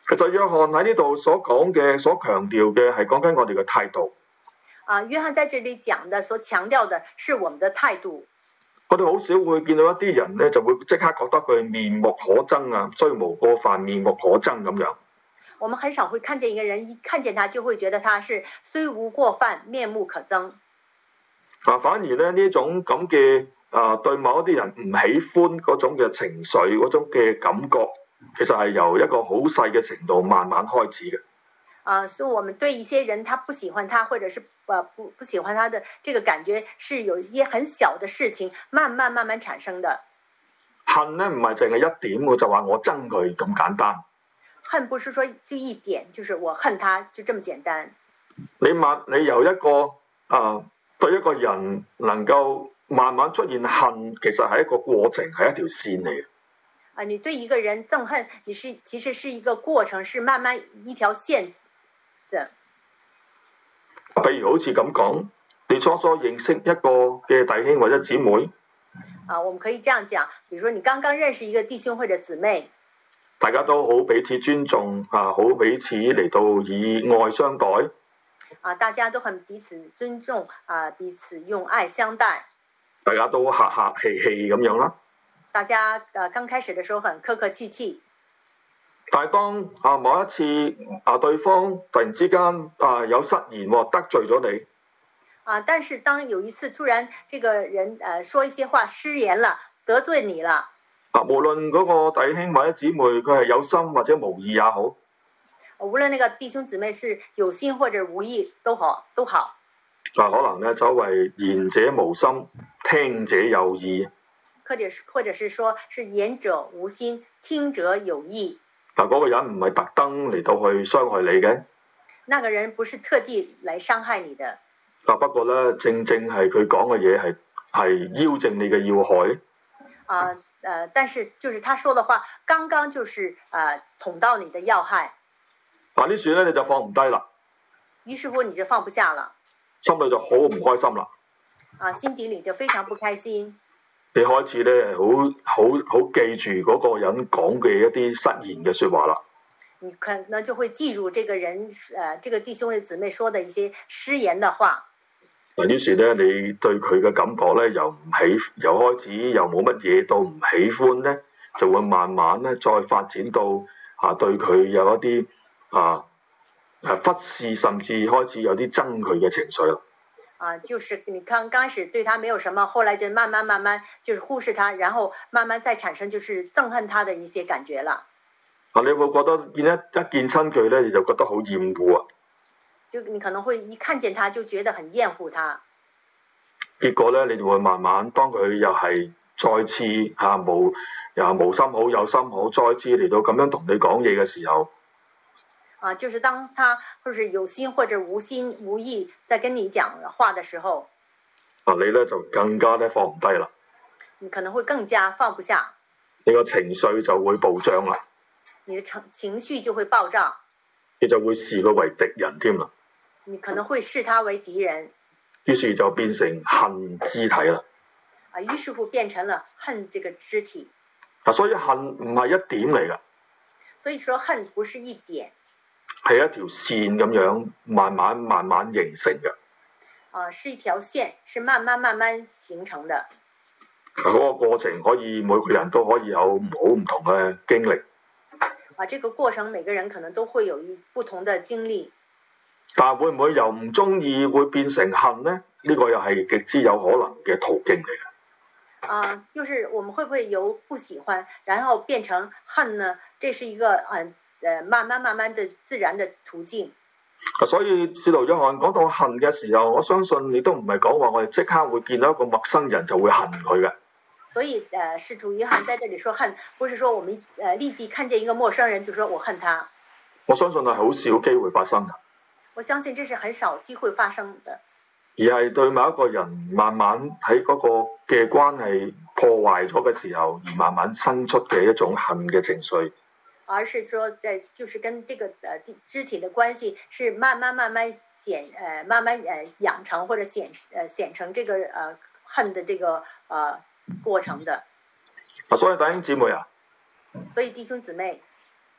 其實約翰喺呢度所講嘅、所強調嘅係講緊我哋嘅態度。 啊，約翰在這裡講的，所強調的是我們的態度。 我哋好少會見到一啲人咧，就會即刻覺得佢面目可憎啊，雖無過犯，面目可憎咁樣。 我們很少會看見一個人，一看見他就會覺得他是雖無過犯，面目可憎。 啊，反而咧呢種咁嘅啊，對某一啲人唔喜歡嗰種嘅情緒、嗰種嘅感覺，其實係由一個好細嘅程度慢慢開始嘅。 啊，所以我們對一些人，他不喜歡他，或者是呃不不喜歡他的這個感覺，是有一些很小的事情，慢慢慢慢產生的。 恨咧唔係淨係一點，我就話我憎佢咁簡單。 恨不是說就一點，就是我恨他，就這麼簡單。 你慢，你由一個啊對一個人能夠慢慢出現恨，其實係一個過程，係一條線嚟嘅。 啊，你對一個人憎恨，你是其實是一個過程，是慢慢一條線的。 譬如好似咁講，你初初認識一個嘅弟兄或者姊妹， 啊，我們可以這樣講，比如說你剛剛認識一個弟兄或者姊妹， 大家都好彼此尊重啊，好彼此嚟到以愛相待。 啊，大家都很彼此尊重啊，彼此用愛相待。 大家都客客氣氣咁樣啦。 大家呃剛開始的時候很客客氣氣， 但係當啊某一次啊對方突然之間啊有失言喎，得罪咗你。 啊，但是當有一次突然這個人呃說一些話失言了，得罪你了。 啊，無論嗰個弟兄或者姊妹佢係有心或者無意也好。 無論那個弟兄姊妹是有心或者無意都好都好。 啊，可能咧周圍言者無心，聽者有意。 或者是或者是說是言者無心，聽者有意。 嗱，嗰個人唔係特登嚟到去傷害你嘅。 那個人不是特地來傷害你的。 啊，不過咧，正正係佢講嘅嘢係係腰正你嘅要害。 啊，呃，但是就是他說的話，剛剛就是啊捅到你的要害。 嗱，呢處咧你就放唔低啦。 於是乎你就放不下了。 心裏就好唔開心啦。 啊，心底裏就非常不開心。 你開始咧，好好好記住嗰個人講嘅一啲失言嘅説話啦。 你可能就會記住這個人，誒、呃，這個弟兄嘅姊妹說的一些失言的話。 嗱，於是咧，你對佢嘅感覺咧，由唔喜，由開始又冇乜嘢，到唔喜歡咧，就會慢慢咧再發展到啊對佢有一啲啊誒忽視，甚至開始有啲憎佢嘅情緒啦。 啊，就是你剛剛開始對他沒有什麼，後來就慢慢慢慢就是忽視他，然後慢慢再產生就是憎恨他的一些感覺啦。 啊，你會覺得見一一見親佢咧，你就覺得好厭惡啊。 就你可能會一看見他就覺得很厭惡他。 結果咧，你就會慢慢當佢又係再次嚇、啊、無又無心好有心好，再次嚟到咁樣同你講嘢嘅時候。 啊，就是當他或者有心或者無心無意在跟你講話的時候， 啊，你咧就更加咧放唔低啦。 你可能會更加放不下， 你個情緒就會暴漲啦。 你的情情緒就會暴漲， 你就會視佢為敵人添啦。 你可能會視他為敵人， 於是就變成恨肢體啦。 啊，於是乎變成了恨這個肢體。 啊，所以恨唔係一點嚟噶。 所以說恨不是一點。 係一條線咁樣慢慢慢慢形成嘅。 啊，是一條線，是慢慢慢慢形成的。 嗰個過程可以每個人都可以有好唔同嘅經歷。 啊，這個過程每個人可能都會有一不同的經歷。 但係會唔會由唔中意會變成恨呢？呢個又係極之有可能嘅途徑嚟嘅。 啊，就是我們會不會由不喜歡，然後變成恨呢？這是一個嗯。誒，慢慢慢慢的自然的途徑。 所以使徒約翰講到恨嘅時候，我相信你都唔係講話我哋即刻會見到一個陌生人就會恨佢嘅。 所以誒，使徒約翰在這裡說恨，不是說我們誒立即看見一個陌生人就說我恨他。 我相信係好少機會發生嘅。 我相信這是很少機會發生的。 而係對某一個人慢慢喺嗰個嘅關係破壞咗嘅時候，而慢慢生出嘅一種恨嘅情緒。 而是說，在就是跟這個呃肢體的關係是慢慢慢慢顯呃慢慢呃養成或者顯呃顯成這個呃恨的這個呃過程的。 啊，所以弟兄姊妹啊， 所以弟兄姊妹，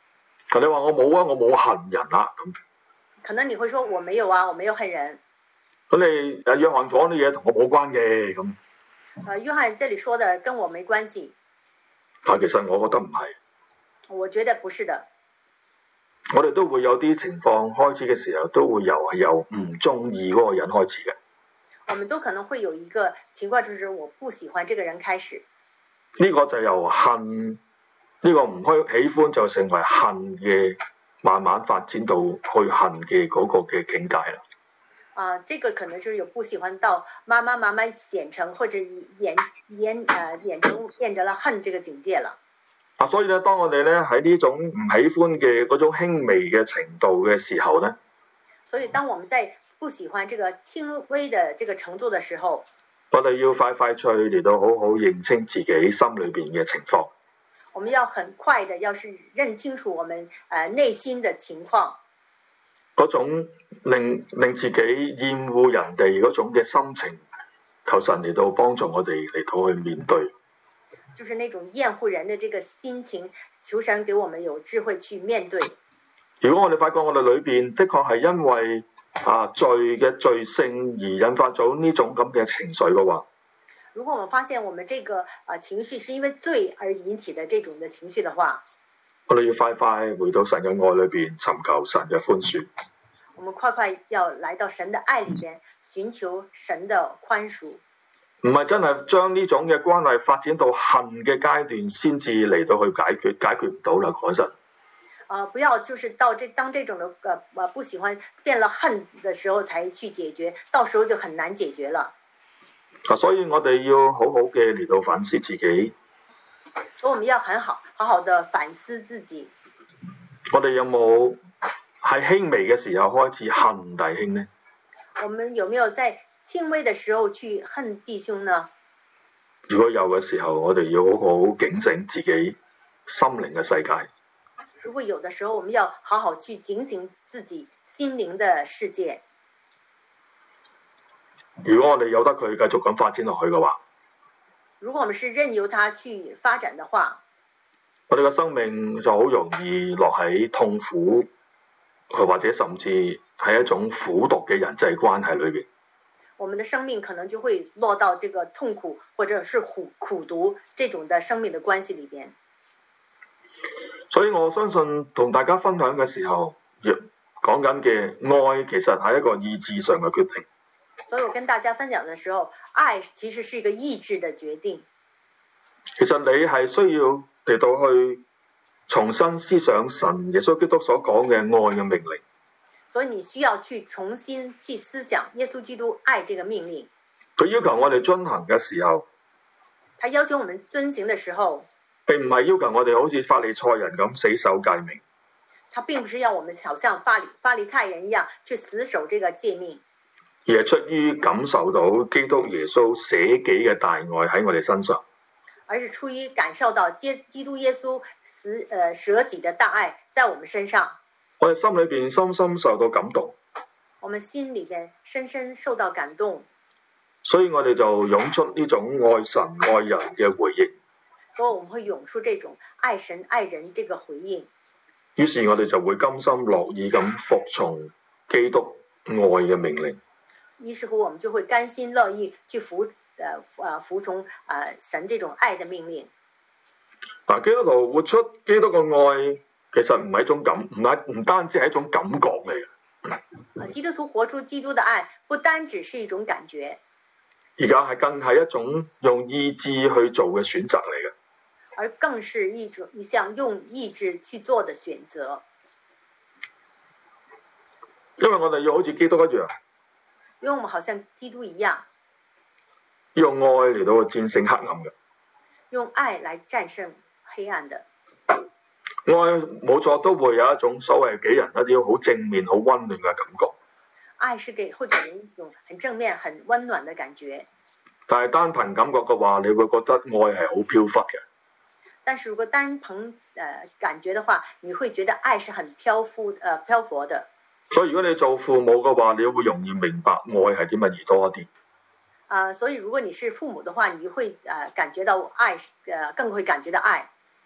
你話我冇啊，我冇恨人啊咁。 可能你會說我沒有啊，我沒有恨人。 咁你誒約翰講啲嘢同我冇關嘅咁。 呃，約翰這裡說的跟我沒關係。 但其實我覺得唔係。 我覺得不是的。 我哋都會有啲情況開始嘅時候，都會由係由唔中意嗰個人開始嘅。 我們都可能會有一個情況，就是我不喜歡這個人開始。 呢個就由恨呢、這個唔開喜歡就成為恨嘅，慢慢發展到去恨嘅嗰個嘅境界啦。 啊、呃，這個可能就是有不喜歡到慢慢慢慢顯成，或者演演誒演成變成了恨這個境界了。 啊，所以咧，當我哋咧喺呢種唔喜歡嘅嗰種輕微嘅程度嘅時候咧， 所以當我們在不喜歡這個輕微的這個程度的時候， 我哋要快快脆嚟到好好認清自己心裏邊嘅情況。 我們要很快的，要是認清楚我們誒內心的情況， 嗰種令令自己厭惡人哋嗰種嘅心情，求神嚟到幫助我哋嚟到去面對。 就是那種厭惡人的這個心情，求神給我們有智慧去面對。 如果我哋發覺我哋裏邊的確係因為啊罪嘅罪性而引發咗呢種咁嘅情緒嘅話， 如果我們發現我們這個啊情緒是因為罪而引起的這種的情緒的話， 我哋要快快回到神嘅愛裏邊，尋求神嘅寬恕。 我們快快要來到神的愛裏邊，尋求神的寬恕。 唔係真係將呢種嘅關係發展到恨嘅階段，先至嚟到去解決，解決唔到啦嗰陣。 啊、呃，不要就是到這當這種的呃呃不喜歡變了恨的時候才去解決，到時候就很難解決了。 啊，所以我哋要好好嘅嚟到反思自己。 所以我們要很好好好的反思自己。 我哋有冇喺輕微嘅時候開始恨弟兄呢？ 我們有沒有在輕微的時候去恨弟兄呢？ 如果有嘅時候，我哋要好好警醒自己心靈嘅世界。 如果有的時候，我們要好好去警醒自己心靈的世界。 如果我哋由得佢繼續咁發展落去嘅話， 如果我們是任由他去發展的話， 我哋嘅生命就好容易落喺痛苦，或者甚至係一種苦毒嘅人際關係裏邊。 我們的生命可能就會落到這個痛苦或者是苦苦毒這種的生命的關係裏邊。 所以我相信同大家分享嘅時候，亦講緊嘅愛其實係一個意志上嘅決定。 所以我跟大家分享的時候，愛其實是一個意志的決定。 其實你係需要嚟到去重新思想神耶穌基督所講嘅愛嘅命令。 所以你需要去重新去思想耶穌基督愛這個命令。 佢要求我哋遵行嘅時候， 他要求我們遵行的時候， 並唔係要求我哋好似法利賽人咁死守誡命。 他並不是要我們好像法利法利賽人一樣去死守這個誡命， 而係出於感受到基督耶穌捨己嘅大愛喺我哋身上， 而是出於感受到基基督耶穌死呃捨己的大愛在我們身上。 我哋心裏邊深深受到感動， 我們心裏邊深深受到感動， 所以我哋就湧出呢種愛神愛人嘅回應。 所以我們會湧出這種愛神愛人這個回應。 於是我哋就會甘心樂意咁服從基督愛嘅命令。 於是乎，我們就會甘心樂意去服呃呃服從呃神這種愛的命令。 嗱，基督徒活出基督嘅愛，其實唔係一種感，唔係唔單止係一種感覺嚟嘅。 基督徒活出基督的愛，不單只是一種感覺， 而家係更係一種用意志去做嘅選擇嚟嘅。 而更是一種一項用意志去做的選擇。 因為我哋要好似基督一樣， 因為我們好像基督一樣， 用愛嚟到戰勝黑暗嘅。 用愛來戰勝黑暗的。 愛冇錯，都會有一種所謂俾人一啲好正面、好溫暖嘅感覺。 愛是給會給人一種很正面、很溫暖的感覺。 但係單憑感覺嘅話，你會覺得愛係好飄忽嘅。 但是如果單憑呃感覺的話，你會覺得愛是很漂浮呃漂浮的。 所以如果你做父母嘅話，你會容易明白愛係啲乜嘢多一啲。 啊、呃，所以如果你是父母的話，你會呃感覺到愛，呃更會感覺到愛。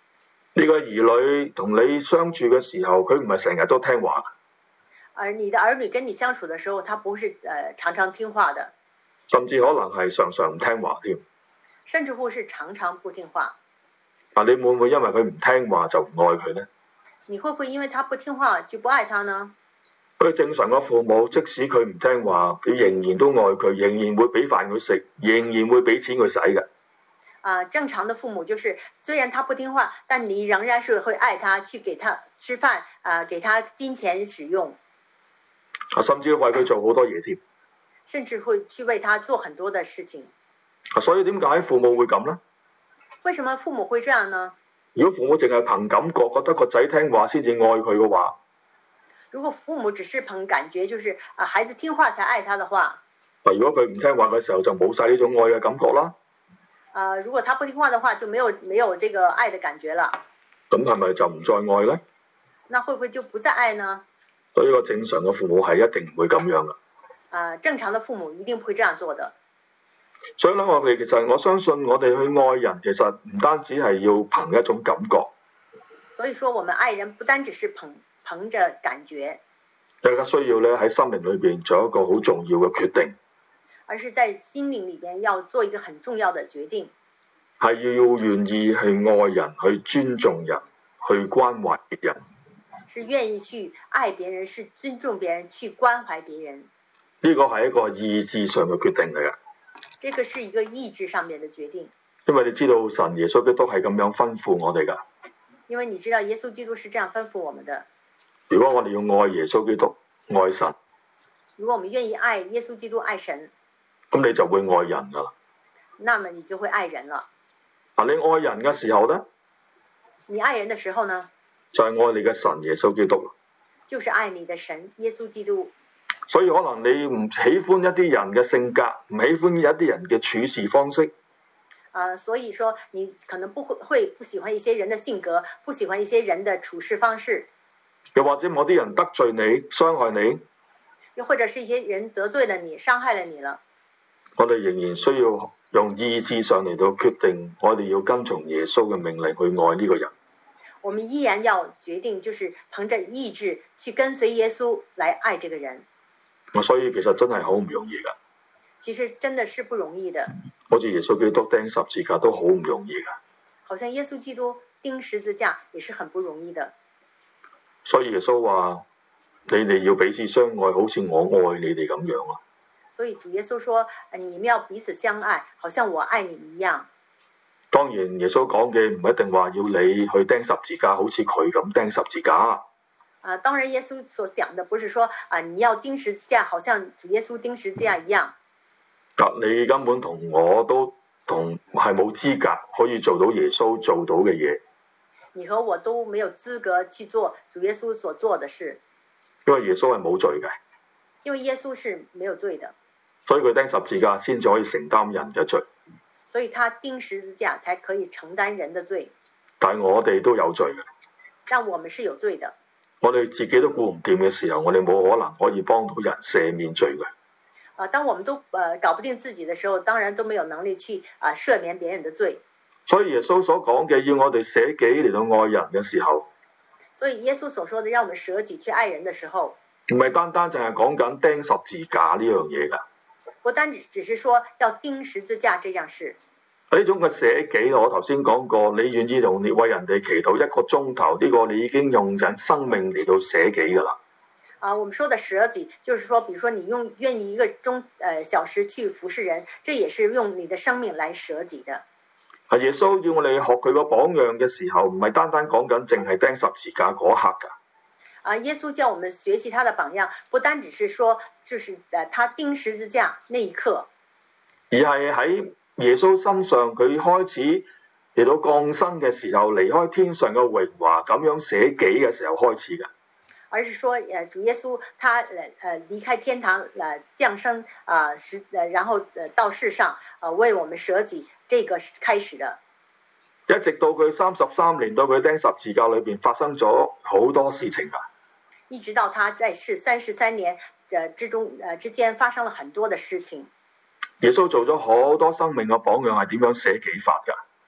呢個兒女同你相處嘅時候，佢唔係成日都聽話嘅， 而你的兒女跟你相處的時候，他不是呃常常聽話的， 甚至可能係常常唔聽話添。 甚至乎是常常不聽話。 啊，你會唔會因為佢唔聽話就唔愛佢呢？ 你會不會因為他不聽話就不愛他呢？ 佢正常嘅父母，即使佢唔聽話，佢仍然都愛佢，仍然會俾飯佢食，仍然會俾錢佢使嘅。 啊、呃，正常的父母就是雖然他不聽話，但你仍然是會愛他，去給他吃飯，啊、呃，給他金錢使用， 啊，甚至為佢做好多嘢添， 甚至會去為他做很多的事情。 啊，所以點解父母會咁呢？ 為什麼父母會這樣呢？ 如果父母淨係憑感覺，覺得個仔聽話先至愛佢嘅話， 如果父母只是憑感覺，就是啊孩子聽話才愛他的話， 啊，如果佢唔聽話嘅時候，就冇晒呢種愛嘅感覺啦。 啊，如果他不聽話的話，就沒有沒有這個愛的感覺了。 咁係咪就唔再愛呢？ 那會不會就不再愛呢？ 所以個正常嘅父母係一定唔會咁樣嘅。 啊，正常的父母一定不會這樣做的。 所以咧，我哋其實我相信，我哋去愛人，其實唔單止係要憑一種感覺。 所以說，我們愛人不單只是憑憑着感覺， 更加需要咧喺心靈裏邊做一個好重要嘅決定。 而是在心靈裏邊要做一個很重要的決定， 係要願意去愛人、去尊重人、去關懷別人， 是願意去愛別人、是尊重別人、去關懷別人。 呢個係一個意志上嘅決定嚟嘅。 這個是一個意志上面的決定。 因為你知道神耶穌基督係咁樣吩咐我哋噶。 因為你知道耶穌基督是這樣吩咐我們的。 如果我哋要愛耶穌基督、愛神， 如果我們願意愛耶穌基督、愛神， 咁你就會愛人噶啦。 那麼你就會愛人了。 啊，你愛人嘅時候呢？ 你愛人的時候呢？ 就係愛你嘅神耶穌基督。 就是愛你的神耶穌基督。 所以可能你唔喜歡一啲人嘅性格，唔喜歡一啲人嘅處事方式。 啊、呃，所以說你可能不會會不喜歡一些人的性格，不喜歡一些人的處事方式。 又或者某啲人得罪你、傷害你， 又或者是一些人得罪了你、傷害了你了。 我哋仍然需要用意志上嚟到決定，我哋要跟從耶穌嘅命令去愛呢個人。 我們依然要決定，就是憑着意志去跟隨耶穌來愛這個人。 所以其實真係好唔容易噶。 其實真的是不容易的。 好似耶穌基督釘十字架都好唔容易噶。 好像耶穌基督釘十字架也是很不容易的。 所以耶穌話：你哋要彼此相愛，好似我愛你哋咁樣啊。 所以主耶穌說：你們要彼此相愛，好像我愛你們一樣。 當然，耶穌講嘅唔一定話要你去釘十字架，好似佢咁釘十字架。 啊，當然，耶穌所講的不是說啊，你要釘十字架，好像主耶穌釘十字架一樣。 你根本同我都同係冇資格可以做到耶穌做到嘅嘢。 你和我都沒有資格去做主耶穌所做的事。 因為耶穌係冇罪嘅。 因為耶穌是沒有罪的。 所以佢釘十字架先至可以承擔人嘅罪。 所以他釘十字架才可以承擔人的罪。 但係我哋都有罪嘅。 但我們是有罪的。 我哋自己都顧唔掂嘅時候，我哋冇可能可以幫到人赦免罪嘅。 啊，當我們都呃搞不定自己的時候，當然都沒有能力去啊赦免別人的罪。 所以耶穌所講嘅要我哋捨己嚟到愛人嘅時候， 所以耶穌所說的讓我們捨己去愛人的時候， 唔係單單淨係講緊釘十字架呢樣嘢噶。 不單只只是說要釘十字架這件事。 呢種嘅捨己，我頭先講過，你願意用你為人哋祈禱一個鐘頭，呢個你已經用緊生命嚟到捨己噶啦。 啊，我們說的捨己，就是說，比如說你用願意一個鐘呃小時去服侍人，這也是用你的生命來捨己的。 啊，耶穌要我哋學佢個榜樣嘅時候，唔係單單講緊淨係釘十字架嗰一刻噶。 啊，耶穌叫我們學習他的榜樣，不單只是說，就是呃他釘十字架那一刻， 而係喺耶穌身上，佢開始嚟到降生嘅時候，離開天上嘅榮華，咁樣捨己嘅時候開始噶。 而是說，誒主耶穌他誒誒離開天堂，誒降生啊，實誒然後誒到世上，啊為我們捨己，這個是開始的。 一直到佢三十三年，到佢釘十字架裏邊發生咗好多事情啊！ 一直到他在世三十三年誒之中誒之間發生了很多的事情。 耶穌做咗好多生命嘅榜樣，係點樣捨己法噶？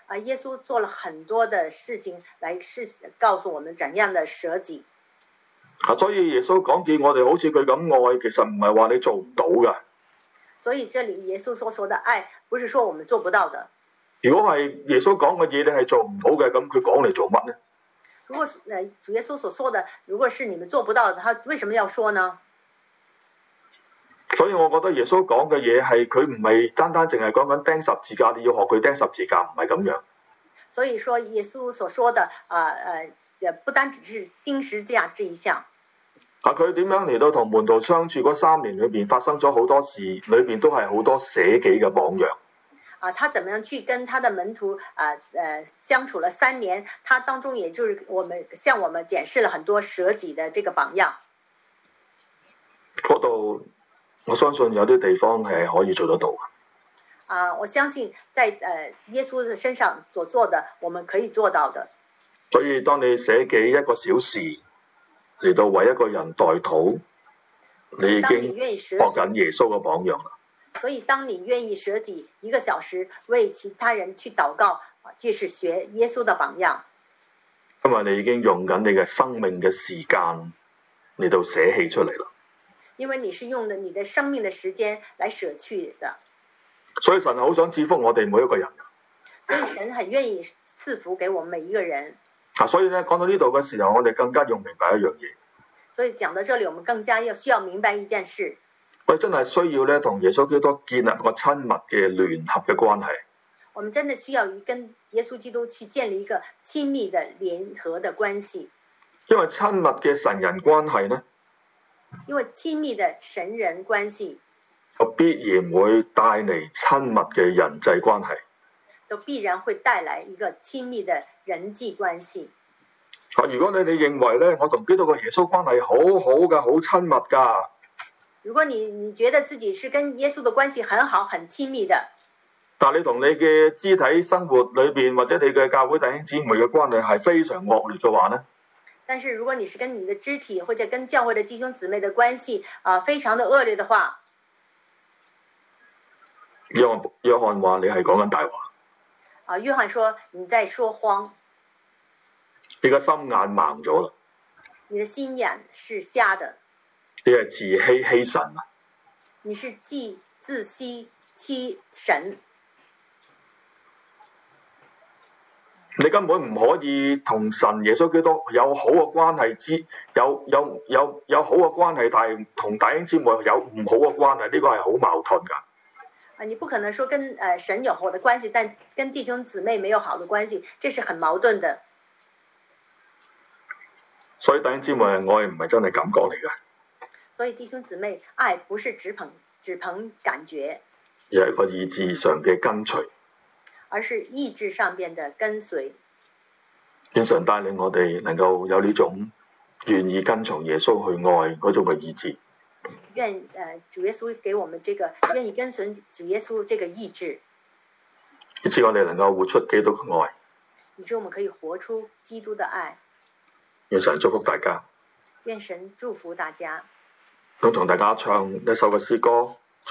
啊，耶穌做了很多的事情來是告訴我們怎樣的捨己。 啊，所以耶穌講叫我哋好似佢咁愛，其實唔係話你做唔到㗎。 所以這裡耶穌所說的愛，不是說我們做不到的。 如果係耶穌講嘅嘢你係做唔到嘅，咁佢講嚟做乜呢？ 如果誒主耶穌所說的，如果是你們做不到的，他為什麼要說呢？ 所以我覺得耶穌講嘅嘢係佢唔係單單淨係講緊釘十字架，你要學佢釘十字架，唔係咁樣。所以說耶穌所說的啊誒、呃，不單只是釘十字架這一項。 啊，佢點樣嚟到同門徒相處嗰三年裏邊發生咗好多事，裏邊都係好多捨己嘅榜樣。 啊，他怎麼樣去跟他的門徒啊誒、呃、相處了三年？他當中也就是我們向我們展示了很多捨己的這個榜樣。 嗰度。我相信有啲地方係可以做得到。 啊，我相信在誒耶穌的身上所做的，我們可以做到的。 所以當你捨己一個小時嚟到為一個人代禱，你已經學緊耶穌嘅榜樣啦。 所以當你願意捨己一個小時為其他人去禱告，就是學耶穌的榜樣。 因為你已經用緊你嘅生命嘅時間嚟到捨棄出嚟啦。 因為你是用的你的生命的時間來捨去的， 所以神好想賜福我哋每一個人。 所以神很願意賜福給我們每一個人。 啊，所以咧講到呢度嘅時候，我哋更加要明白一樣嘢。 所以講到這裡，我們更加要需要明白一件事。 我哋真係需要咧同耶穌基督建立一個親密嘅聯合嘅關係。 我們真的需要跟耶穌基督去建立一個親密的聯合的關係。 因為親密嘅神人關係呢？ 因為親密的神人關係， 就必然會帶嚟親密嘅人際關係， 就必然會帶來一個親密的人際關係。 啊，如果你哋認為咧，我同基督嘅耶穌關係好好噶，好親密噶。 如果你你覺得自己是跟耶穌的關係很好、很親密的， 但你同你嘅肢體生活裏邊或者你嘅教會弟兄姊妹嘅關係係非常惡劣嘅話呢？ 但是如果你是跟你的肢體或者跟教會的弟兄姊妹的關係啊、呃，非常的惡劣的話， 約翰約翰話你係講緊大話。 啊，約翰說你在說謊， 你個心眼盲咗啦， 你的心眼是瞎的， 你係自欺欺神啊！ 你是既自欺欺神。 你根本唔可以同神耶穌基督有好嘅關係之有有有有好嘅關係，但係同弟兄姊妹有唔好嘅關係，呢個係好矛盾噶。 啊，你不可能說跟誒神有好的關係，但跟弟兄姊妹沒有好的關係，這是很矛盾的。 所以弟兄姊妹，愛唔係真係感覺嚟嘅。 所以弟兄姊妹，愛不是只憑只憑感覺， 而係一個意志上嘅跟隨。 而是意志上邊的跟隨。 願神帶領我哋能夠有呢種願意跟從耶穌去愛嗰種嘅意志。 願誒、呃、主耶穌給我們這個願意跟隨主耶穌這個意志， 以致我哋能夠活出基督嘅愛。 以致我們可以活出基督的愛。 願神祝福大家。 願神祝福大家。 咁同大家唱一首嘅詩歌。